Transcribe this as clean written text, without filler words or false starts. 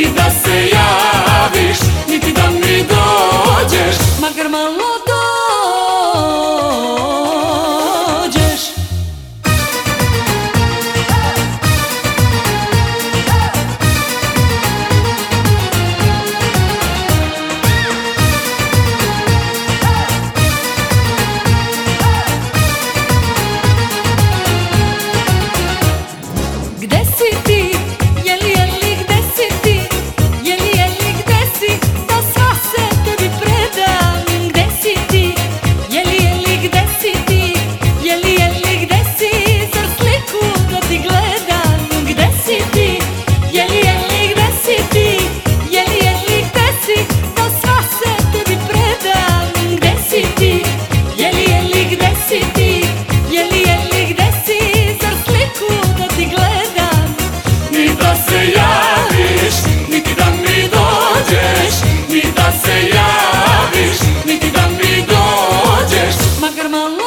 ni da se javiš, niti da mi dođeš, makar malo dođeš. Gde si ti, jeli, gde si ti, jeli, gde si, da sva se tebi predam. Gde si ti, jeli, gde si ti, jeli, gde si, zar sliku da ti gledam. Gde si ti, jeli, gde si ti, jeli, gde si, da sva se tebi predam. Gde si ti, jeli, gde si ti, jeli, gde si, zar sliku da ti gledam. ni da se javiš, niti da mi dođeš, ni da se javiš, niti da mi dođeš, Makar malo